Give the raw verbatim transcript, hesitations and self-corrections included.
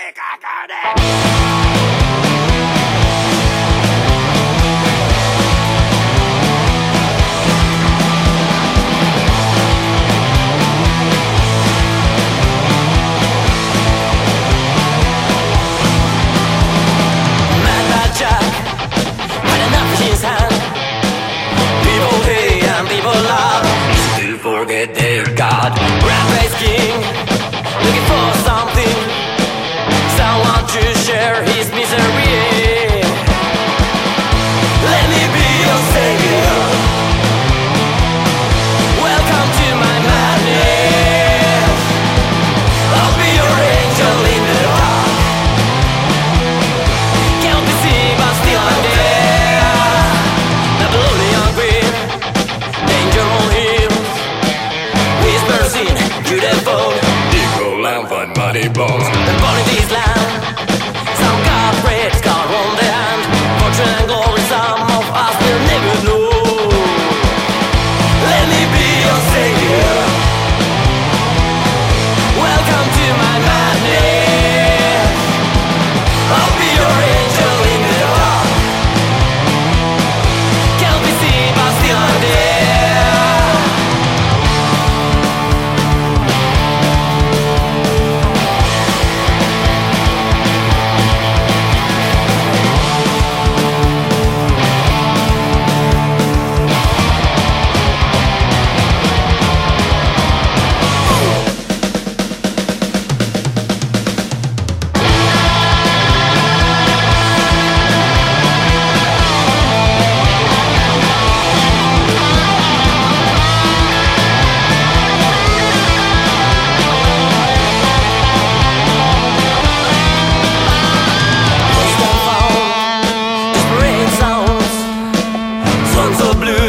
Forget their God, rat-faced king, looking for something, someone to share his misery. Let me be your savior. Welcome to my madness. I'll be your angel in the dark. Can't be seen but still I'm there. Not lonely, hungry, danger on him. To the phone, equal lamp and muddy bones. The born in this land, some got red scar on the hand. Fortune and glory, some of us will never know. Let me be your savior. Welcome to my madness. I'll be your angel in the dark. Can't be seen but still I'm there. Songs of blue